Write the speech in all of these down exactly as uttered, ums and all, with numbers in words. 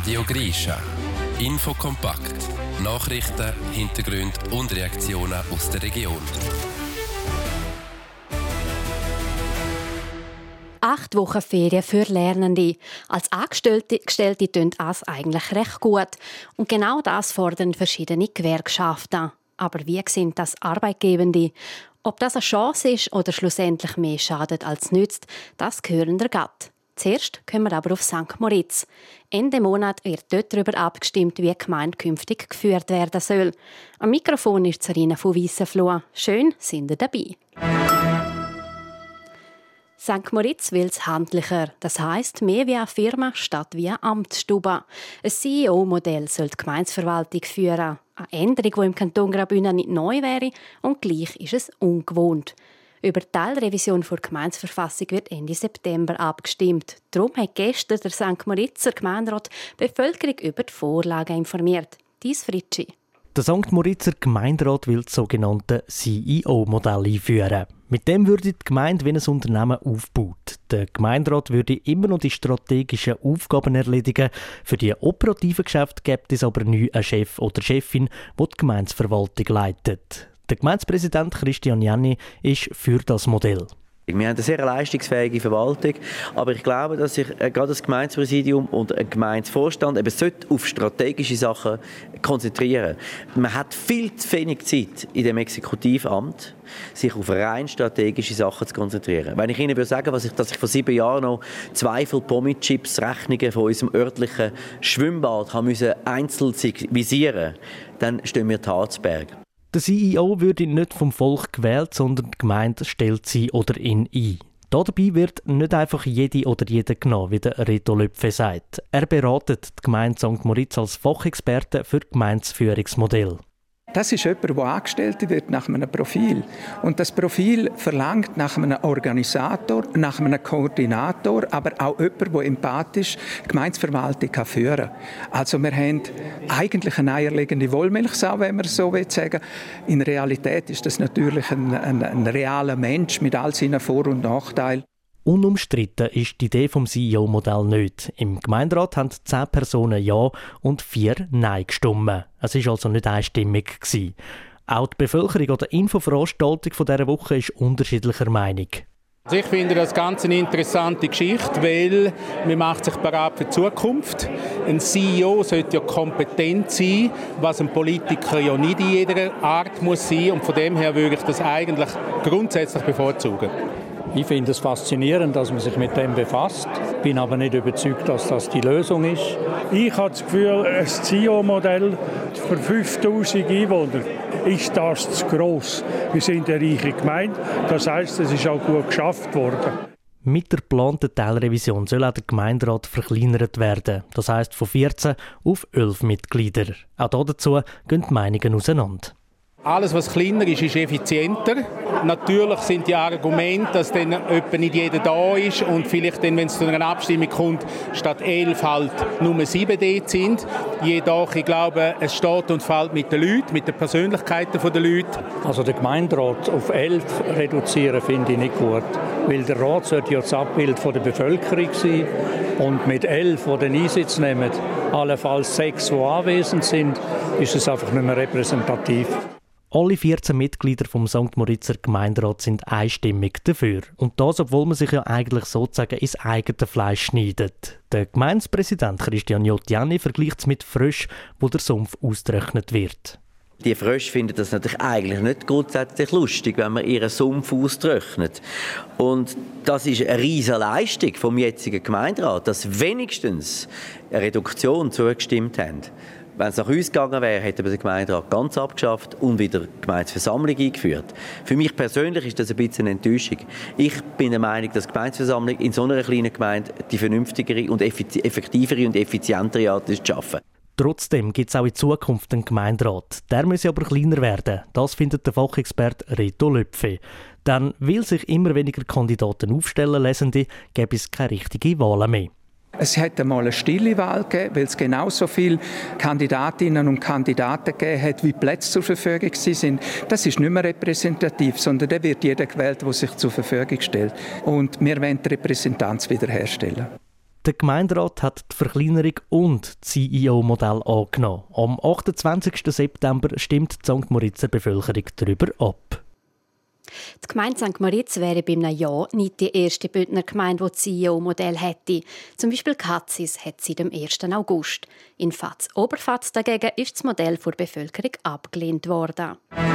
Radio Grischa. Infokompakt. Nachrichten, Hintergründe und Reaktionen aus der Region. Acht Wochen Ferien für Lernende. Als Angestellte tun das eigentlich recht gut. Und genau das fordern verschiedene Gewerkschaften. Aber wie sehen das Arbeitgebende? Ob das eine Chance ist oder schlussendlich mehr schadet als nützt, das hören wir gerade. Zuerst kommen wir aber auf Sankt Moritz. Ende Monat wird dort darüber abgestimmt, wie die Gemeinde künftig geführt werden soll. Am Mikrofon ist Sarina von Weissenfloh. Schön, sind ihr dabei. Sankt Moritz will es handlicher, das heisst mehr wie eine Firma statt wie eine Amtsstube. Ein C E O-Modell soll die Gemeindeverwaltung führen. Eine Änderung, die im Kanton Graubünden nicht neu wäre und gleich ist es ungewohnt. Über die Teilrevision der Gemeindeverfassung wird Ende September abgestimmt. Darum hat gestern der Sankt Moritzer Gemeinderat die Bevölkerung über die Vorlagen informiert. Dies Fritschi. Der Sankt Moritzer Gemeinderat will das sogenannte C E O-Modell einführen. Mit dem würde die Gemeinde wie ein Unternehmen aufbaut. Der Gemeinderat würde immer noch die strategischen Aufgaben erledigen. Für die operativen Geschäfte gibt es aber nie einen Chef oder Chefin, die die Gemeindeverwaltung leitet. Der Gemeindepräsident Christian Janni ist für das Modell. Wir haben eine sehr leistungsfähige Verwaltung, aber ich glaube, dass sich äh, gerade das Gemeindepräsidium und ein Gemeindevorstand eben auf strategische Sachen konzentrieren. Man hat viel zu wenig Zeit in dem Exekutivamt, sich auf rein strategische Sachen zu konzentrieren. Wenn ich Ihnen würde sagen, was ich, dass ich vor sieben Jahren noch zwei Pommes-Chips-Rechnungen von unserem örtlichen Schwimmbad haben müssen einzeln visieren, dann stehen wir Tatsberg. Der C E O würde nicht vom Volk gewählt, sondern die Gemeinde stellt sie oder ihn ein. Dabei wird nicht einfach jede oder jeder genommen, wie der Reto Löpfe sagt. Er beratet die Gemeinde Sankt Moritz als Fachexperte für Gemeindeführungsmodell. Das ist jemand, der angestellt wird nach einem Profil. Und das Profil verlangt nach einem Organisator, nach einem Koordinator, aber auch jemand, der empathisch die Gemeindeverwaltung führen kann. Also wir haben eigentlich eine eierlegende Wollmilchsau, wenn man so sagen will. In Realität ist das natürlich ein, ein, ein realer Mensch mit all seinen Vor- und Nachteilen. Unumstritten ist die Idee vom C E O-Modell nicht. Im Gemeinderat haben zehn Personen Ja und vier Nein gestimmt. Es war also nicht einstimmig. Auch die Bevölkerung an der Infoveranstaltung dieser Woche ist unterschiedlicher Meinung. Also ich finde das ganz eine interessante Geschichte, weil man macht sich bereit für die Zukunft. Ein C E O sollte ja kompetent sein, was ein Politiker ja nicht in jeder Art muss sein. Und von dem her würde ich das eigentlich grundsätzlich bevorzugen. Ich finde es faszinierend, dass man sich mit dem befasst. Ich bin aber nicht überzeugt, dass das die Lösung ist. Ich habe das Gefühl, ein C E O-Modell für fünftausend Einwohner ist das zu gross. Wir sind eine reiche Gemeinde, das heisst, es ist auch gut geschafft worden. Mit der geplanten Teilrevision soll auch der Gemeinderat verkleinert werden. Das heisst von vierzehn auf elf Mitglieder. Auch dazu gehen die Meinungen auseinander. Alles, was kleiner ist, ist effizienter. Natürlich sind die Argumente, dass dann etwa nicht jeder da ist und vielleicht, dann, wenn es zu einer Abstimmung kommt, statt elf halt nur sieben dort sind. Jedoch, ich glaube, es steht und fällt mit den Leuten, mit den Persönlichkeiten der Leute. Also den Gemeinderat auf elf reduzieren finde ich nicht gut, weil der Rat sollte ja das Abbild von der Bevölkerung sein und mit elf, die den Einsitz nehmen, allenfalls sechs, die anwesend sind, ist es einfach nicht mehr repräsentativ. Alle vierzehn Mitglieder vom Sankt Moritzer Gemeinderat sind einstimmig dafür. Und das, obwohl man sich ja eigentlich sozusagen ins eigene Fleisch schneidet. Der Gemeindepräsident Christian Janni vergleicht es mit Frösch, wo der Sumpf ausgetrocknet wird. Die Frösche finden das natürlich eigentlich nicht grundsätzlich lustig, wenn man ihren Sumpf austrocknet. Und das ist eine riesige Leistung vom jetzigen Gemeinderat, dass wenigstens eine Reduktion zugestimmt haben. Wenn es nach uns gegangen wäre, hätten wir den Gemeinderat ganz abgeschafft und wieder die Gemeindeversammlung eingeführt. Für mich persönlich ist das ein bisschen eine Enttäuschung. Ich bin der Meinung, dass die Gemeindeversammlung in so einer kleinen Gemeinde die vernünftigere und effektivere und effizientere Art ist zu schaffen. Trotzdem gibt es auch in Zukunft einen Gemeinderat. Der muss aber kleiner werden. Das findet der Fachexperte Reto Löpfe. Denn weil sich immer weniger Kandidaten aufstellen lassen, gäbe es keine richtige Wahl mehr. Es hätte mal eine stille Wahl gegeben, weil es genauso viele Kandidatinnen und Kandidaten gegeben hat, wie Plätze zur Verfügung sind. Das ist nicht mehr repräsentativ, sondern da wird jeder gewählt, der sich zur Verfügung stellt. Und wir wollen die Repräsentanz wiederherstellen. Der Gemeinderat hat die Verkleinerung und das C I O-Modell angenommen. Am achtundzwanzigsten September stimmt die Sankt Moritzer Bevölkerung darüber ab. Die Gemeinde Sankt Moritz wäre bei einem Ja nicht die erste Bündner Gemeinde, die das C I O-Modell hätte. Zum Beispiel Katzis hat seit dem ersten August. In Fatz-Oberfatz dagegen ist das Modell vor der Bevölkerung abgelehnt worden.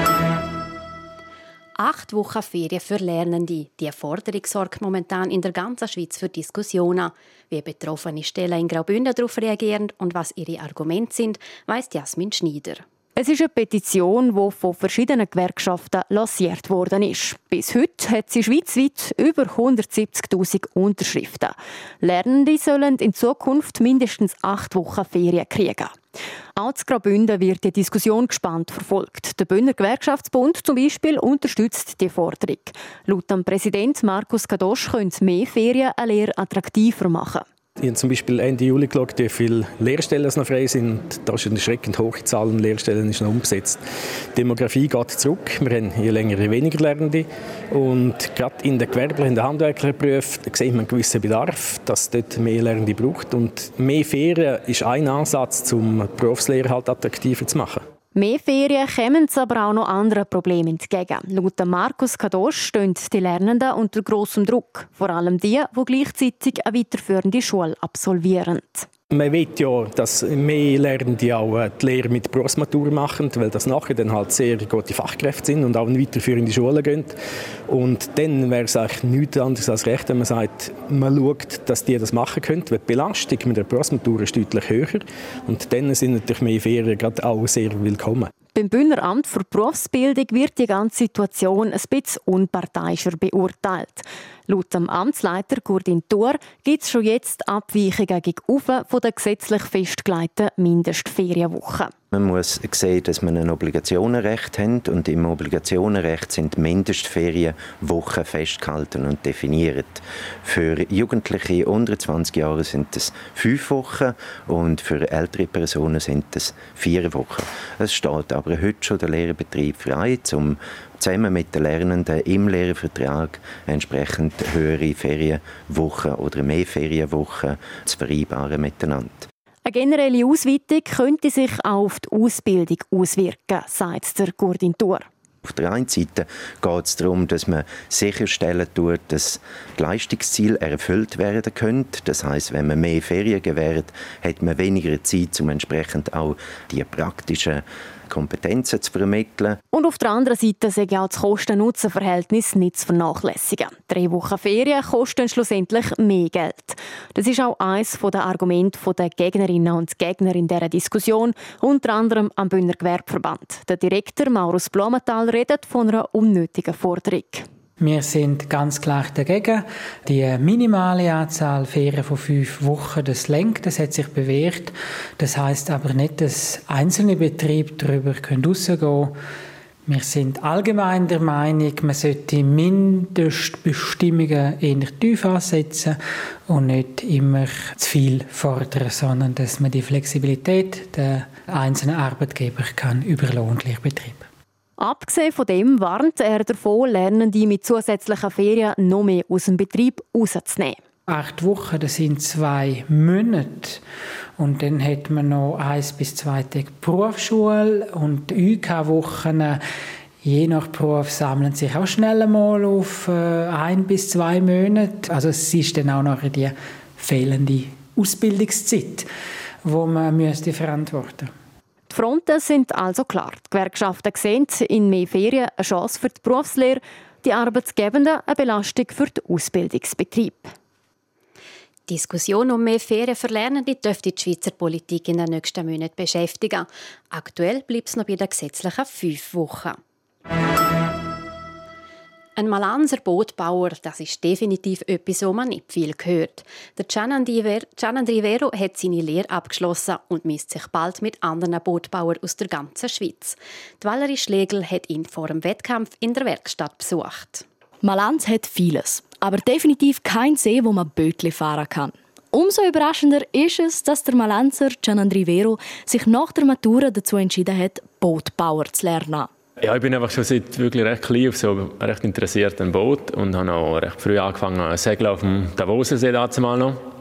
Acht Wochen Ferien für Lernende. Die Forderung sorgt momentan in der ganzen Schweiz für Diskussionen. Wie betroffene Stellen in Graubünden darauf reagieren und was ihre Argumente sind, weiss Jasmin Schneider. Es ist eine Petition, die von verschiedenen Gewerkschaften lanciert worden ist. Bis heute hat sie schweizweit über hundertsiebzigtausend Unterschriften. Lernende sollen in Zukunft mindestens acht Wochen Ferien kriegen. Auch in Graubünden wird die Diskussion gespannt verfolgt. Der Bündner Gewerkschaftsbund zum Beispiel unterstützt die Forderung. Laut dem Präsident Markus Kadosch können mehr Ferien eine Lehre attraktiver machen. Ich habe zum Beispiel Ende Juli geschaut, wie viele Lehrstellen noch frei sind. Da ist eine erschreckend hohe Zahl an Lehrstellen ist noch umgesetzt. Die Demografie geht zurück. Wir haben je länger, je weniger Lernende. Und gerade in den gewerblichen, in den handwerklichen Berufen sieht man einen gewissen Bedarf, dass es dort mehr Lernende braucht. Und mehr Ferien ist ein Ansatz, um die Berufslehre halt attraktiver zu machen. Mehr Ferien kommen aber auch noch anderen Problemen entgegen. Laut Markus Kadosch stehen die Lernenden unter grossem Druck. Vor allem die, die gleichzeitig eine weiterführende Schule absolvieren. Man will ja, dass mehr Lernende auch die Lehre mit Berufsmatur machen, weil das nachher dann halt sehr gute Fachkräfte sind und auch in weiterführende Schulen gehen. Und dann wäre es eigentlich nichts anderes als recht, wenn man sagt, man schaut, dass die das machen können, weil die Belastung mit der Berufsmatur ist deutlich höher. Und dann sind natürlich mehr Ferien gerade auch sehr willkommen. Beim Bündner Amt für Berufsbildung wird die ganze Situation ein bisschen unparteiischer beurteilt. Laut dem Amtsleiter Gurdin Thur gibt es schon jetzt Abweichungen gegenüber von der gesetzlich festgelegten Mindestferienwoche. Man muss sehen, dass man ein Obligationenrecht hat und im Obligationenrecht sind Mindestferienwochen festgehalten und definiert. Für Jugendliche unter zwanzig Jahren sind es fünf Wochen und für ältere Personen sind es vier Wochen. Es steht aber heute schon der Lehrbetrieb frei, um zusammen mit den Lernenden im Lehrvertrag entsprechend höhere Ferienwochen oder mehr Ferienwochen zu vereinbaren miteinander. Eine generelle Ausweitung könnte sich auch auf die Ausbildung auswirken, sagt der Gurdin Thur. Auf der einen Seite geht es darum, dass man sicherstellen tut, dass die Leistungsziele erfüllt werden können. Das heisst, wenn man mehr Ferien gewährt, hat man weniger Zeit, um entsprechend auch die praktischen Kompetenzen zu vermitteln. Und auf der anderen Seite sei auch das Kosten-Nutzen-Verhältnis nicht zu vernachlässigen. Drei Wochen Ferien kosten schlussendlich mehr Geld. Das ist auch eines der Argumente der Gegnerinnen und Gegner in dieser Diskussion, unter anderem am Bündner Gewerbeverband. Der Direktor Maurus Blumenthal redet von einer unnötigen Forderung. Wir sind ganz klar dagegen. Die minimale Anzahl Ferien von fünf Wochen, das lenkt, das hat sich bewährt. Das heisst aber nicht, dass einzelne Betriebe darüber rausgehen können. Wir sind allgemein der Meinung, man sollte Mindestbestimmungen eher tief ansetzen und nicht immer zu viel fordern, sondern dass man die Flexibilität der einzelnen Arbeitgeber kann über Lohngleich betreiben. Abgesehen von dem warnt er davon, Lernende mit zusätzlichen Ferien noch mehr aus dem Betrieb rauszunehmen. Acht Wochen, das sind zwei Monate. Und dann hat man noch eins bis zwei Tage Berufsschule und Ü K-Wochen. Je nach Beruf sammeln sich auch schnell mal auf äh, ein bis zwei Monate. Also es ist dann auch noch die fehlende Ausbildungszeit, die man müsste verantworten müsste. Die Fronten sind also klar. Die Gewerkschaften sehen in mehr Ferien eine Chance für die Berufslehre, die Arbeitsgebenden eine Belastung für den Ausbildungsbetrieb. Die Diskussion um mehr Ferien für Lernende dürfte die Schweizer Politik in den nächsten Monaten beschäftigen. Aktuell bleibt es noch bei den gesetzlichen fünf Wochen. Ein Malanser Bootbauer, das ist definitiv etwas, was man nicht viel hört. Der Gian Rivero hat seine Lehre abgeschlossen und misst sich bald mit anderen Bootbauern aus der ganzen Schweiz. Die Valerie Schlegel hat ihn vor dem Wettkampf in der Werkstatt besucht. Malanz hat vieles, aber definitiv kein See, wo man Bötli fahren kann. Umso überraschender ist es, dass der Malanzer Gian Rivero sich nach der Matura dazu entschieden hat, Bootbauer zu lernen. Ja, ich bin einfach schon seit wirklich recht klein auf so recht interessiert an Boot und habe auch recht früh angefangen zu segeln auf dem Davosensee dazumal noch.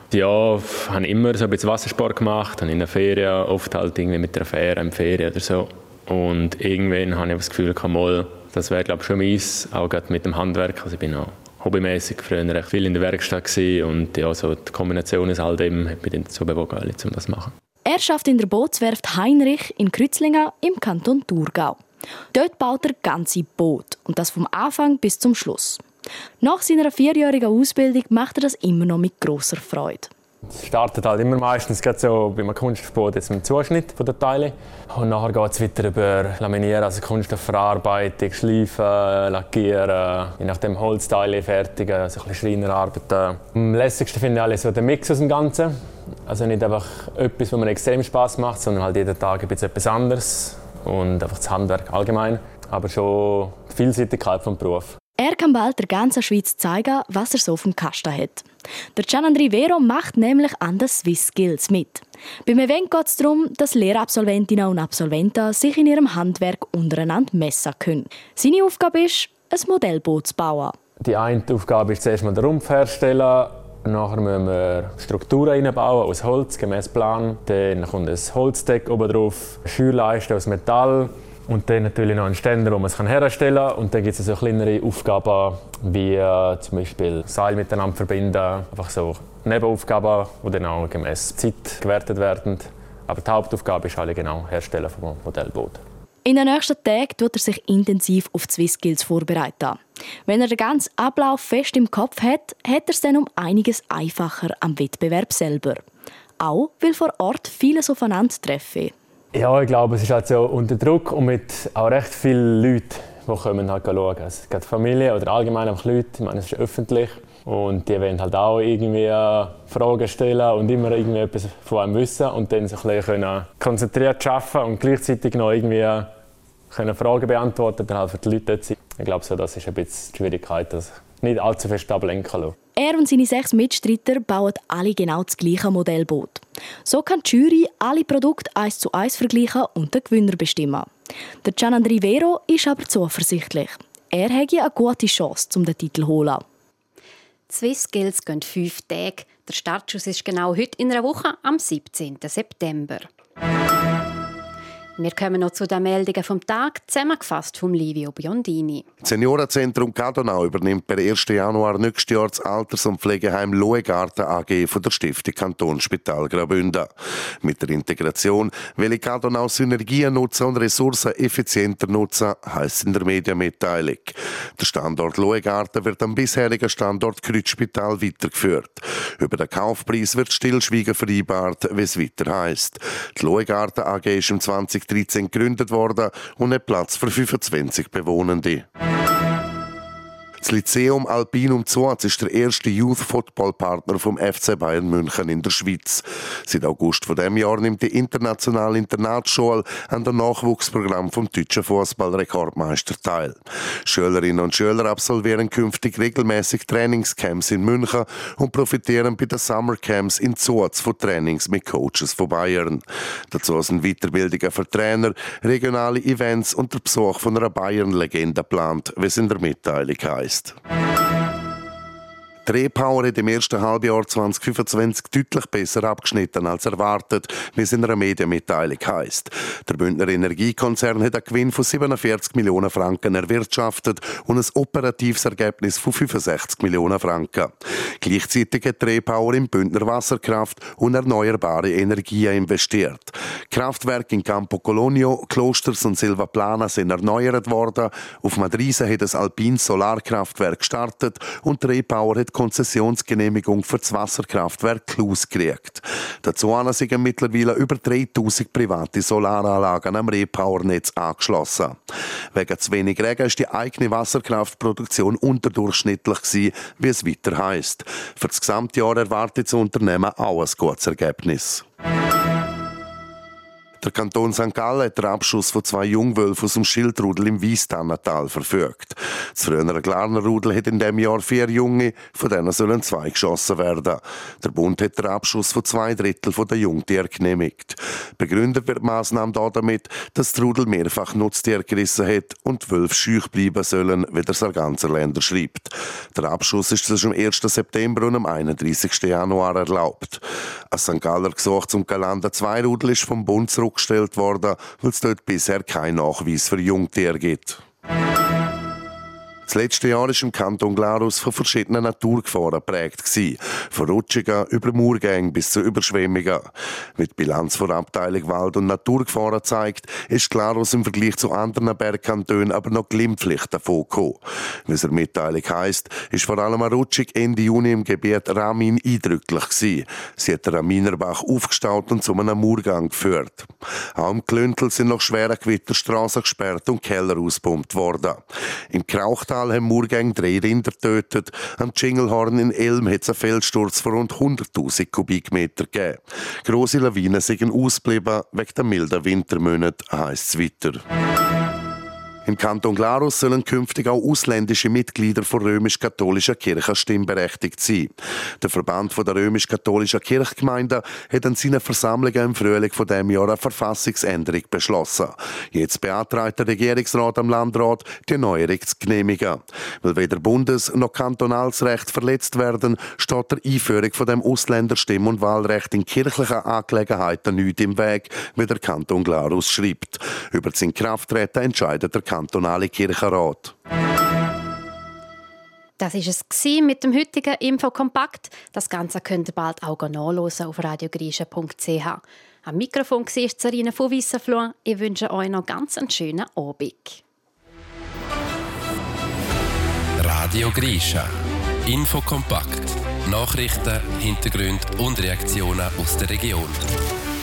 Ja, ich habe immer so ein bisschen Wassersport gemacht, habe in der Ferien oft halt irgendwie mit der Fähre in Ferien oder so. Und irgendwann habe ich das Gefühl, mal, das wäre glaube ich schon meins, auch gerade mit dem Handwerk. Also ich bin auch hobbymäßig früher recht viel in der Werkstatt gewesen und ja, so die Kombination aus all dem hat mich dann dazu bewogen, um das zu machen. Er arbeitet in der Bootswerft Heinrich in Kreuzlingen im Kanton Thurgau. Dort baut er ganze Boote und das vom Anfang bis zum Schluss. Nach seiner vierjährigen Ausbildung macht er das immer noch mit grosser Freude. Es startet halt immer meistens so bei einem Kunststoffboot jetzt mit dem Zuschnitt der Teile. Und nachher geht es weiter über Laminieren, also Kunststoffverarbeitung, Schleifen, Lackieren, je nachdem Holzteile fertigen, also ein bisschen Schreinerarbeiten. Am lässigsten finde ich alles so den Mix aus dem Ganzen. Also nicht einfach etwas, was mir extrem Spass macht, sondern halt jeden Tag ein bisschen etwas anderes. Und einfach das Handwerk allgemein, aber schon die Vielseitigkeit des Berufs. Er kann bald der ganzen Schweiz zeigen, was er so auf dem Kasten hat. Der Gianandri Vero macht nämlich an den Swiss Skills mit. Beim Event geht es darum, dass Lehrabsolventinnen und Absolventen sich in ihrem Handwerk untereinander messen können. Seine Aufgabe ist, ein Modellboot zu bauen. Die eine Aufgabe ist zuerst mal den Rumpf herstellen. Nachher müssen wir Strukturen einbauen aus Holz, gemäß Plan. Dann kommt ein Holzdeck oben drauf, Schürleisten aus Metall. Und dann natürlich noch einen Ständer, wo man es herstellen kann. Und dann gibt es so kleinere Aufgaben, wie äh, zum Beispiel Seil miteinander verbinden. Einfach so Nebenaufgaben, die dann auch gemäß Zeit gewertet werden. Aber die Hauptaufgabe ist halt genau Herstellen vom Modellboot. In den nächsten Tagen wird er sich intensiv auf die Swiss Skills vorbereiten. Wenn er den ganzen Ablauf fest im Kopf hat, hat er es dann um einiges einfacher am Wettbewerb selber. Auch weil vor Ort vieles aufeinandertreffen. Ja, ich glaube, es ist halt so unter Druck und mit auch recht vielen Leuten, die kommen halt schauen. Also, es gibt Familie oder allgemein einfach Leute, ich meine, es ist öffentlich. Und die wollen halt auch irgendwie Fragen stellen und immer irgendwie etwas von einem wissen und dann so ein bisschen konzentriert arbeiten und gleichzeitig noch irgendwie können Fragen beantworten, dann halt für die Leute dort sein. Ich glaube, so, das ist ein bisschen die Schwierigkeit, dass nicht allzu fest ablenken lassen. Er und seine sechs Mitstreiter bauen alle genau das gleiche Modellboot. So kann die Jury alle Produkte eins zu eins vergleichen und den Gewinner bestimmen. Der Gianandri Vero ist aber zuversichtlich. Er hätte eine gute Chance, um den Titel zu holen. Die Swiss Skills gehen fünf Tage. Der Startschuss ist genau heute in einer Woche am siebzehnten September. Wir kommen noch zu den Meldungen vom Tag, zusammengefasst vom Livio Biondini. Das Seniorenzentrum Cadonau übernimmt per ersten Januar nächstes Jahr das Alters- und Pflegeheim Loegarten A G von der Stiftung Kantonsspital Graubünden. Mit der Integration will Cadonau Synergien nutzen und Ressourcen effizienter nutzen, heisst in der Medienmitteilung. Der Standort Loegarten wird am bisherigen Standort Kreuzspital weitergeführt. Über den Kaufpreis wird Stillschweigen vereinbart, wie es weiter heisst. Die Loegarten A G ist im zwanzig dreizehn gegründet worden und hat Platz für fünfundzwanzig Bewohnende. Das Lyzeum Alpinum Zuaz ist der erste Youth-Football-Partner vom F C Bayern München in der Schweiz. Seit August von diesem Jahr nimmt die internationale Internatsschule an dem Nachwuchsprogramm vom deutschen Fußballrekordmeister teil. Schülerinnen und Schüler absolvieren künftig regelmäßig Trainingscamps in München und profitieren bei den Summercamps in Zuaz von Trainings mit Coaches von Bayern. Dazu sind Weiterbildungen für Trainer, regionale Events und der Besuch von einer Bayern-Legende geplant, wie es in der Mitteilung heisst. Die Repower hat im ersten Halbjahr zwanzig fünfundzwanzig deutlich besser abgeschnitten als erwartet, wie es in einer Medienmitteilung heisst. Der Bündner Energiekonzern hat einen Gewinn von siebenundvierzig Millionen Franken erwirtschaftet und ein operatives Ergebnis von fünfundsechzig Millionen Franken. Gleichzeitig hat die Repower in Bündner Wasserkraft und erneuerbare Energien investiert. Kraftwerke in Campo Colonio, Klosters und Silva Plana sind erneuert worden. Auf Madrisa hat ein alpines Solarkraftwerk gestartet und die Repower hat Konzessionsgenehmigung für das Wasserkraftwerk Klus gekriegt. Dazu sind mittlerweile über dreitausend private Solaranlagen am Repower-Netz angeschlossen. Wegen zu wenig Regen ist die eigene Wasserkraftproduktion unterdurchschnittlich gewesen, wie es weiter heisst. Für das Gesamtjahr erwartet das Unternehmen auch ein gutes Ergebnis. Der Kanton Sankt Gallen hat den Abschuss von zwei Jungwölfen aus dem Schildrudel im Weisstannental verfügt. Das frühere Glarner Rudel hat in diesem Jahr vier Junge, von denen sollen zwei geschossen werden. Der Bund hat den Abschuss von zwei Drittel der Jungtiere genehmigt. Begründet wird die Massnahme damit, dass der Rudel mehrfach Nutztiere gerissen hat und Wölfe schüch bleiben sollen, wie der Sarganserländer schreibt. Der Abschuss ist zwischen dem ersten September und dem einunddreißigsten Januar erlaubt. Ein Sankt Galler Gesuch zum Galanda zwei Rudel ist vom Bund zurückgestellt worden, weil es dort bisher keinen Nachweis für Jungtiere gibt. Das letzte Jahr war im Kanton Glarus von verschiedenen Naturgefahren geprägt. Von Rutschungen über Murgänge bis zu Überschwemmungen. Wie die Bilanz von der Abteilung Wald- und Naturgefahren zeigt, ist Glarus im Vergleich zu anderen Bergkantonen aber noch glimpflich davon gekommen. Wie es in der Mitteilung heisst, ist vor allem eine Rutschung Ende Juni im Gebiet Ramin eindrücklich gewesen. Sie hat den Raminerbach aufgestaut und zu einem Murgang geführt. Auch im Klüntel sind noch schwere Gewitterstraßen gesperrt und Keller ausgepumpt worden. Im Krauchtal haben Murgänge drei Rinder getötet. Am Dschingelhorn in Elm hat es einen Felssturz von rund hunderttausend Kubikmeter gegeben. Grosse Lawinen sind ausgeblieben, wegen der milden Wintermonate, heisst es weiter. Im Kanton Glarus sollen künftig auch ausländische Mitglieder der römisch-katholischen Kirche stimmberechtigt sein. Der Verband der römisch-katholischen Kirchgemeinden hat an seinen Versammlungen im Frühling von diesem Jahr eine Verfassungsänderung beschlossen. Jetzt beantragt der Regierungsrat am Landrat, die Neuerung zu genehmigen. Weil weder Bundes- noch kantonales Recht verletzt werden, steht der Einführung von dem Ausländerstimm- und Wahlrecht in kirchlichen Angelegenheiten nicht im Weg, wie der Kanton Glarus schreibt. Über das Inkrafttreten entscheidet der kantonale Kirchenrat. Das war es mit dem heutigen Infokompakt. Das Ganze könnt ihr bald auch nachhören auf radiogrische punkt c h. Am Mikrofon war Sarina von Wissenfluh. Ich wünsche euch noch ganz einen schönen Abend. Radio Grischa. Infokompakt. Nachrichten, Hintergründe und Reaktionen aus der Region.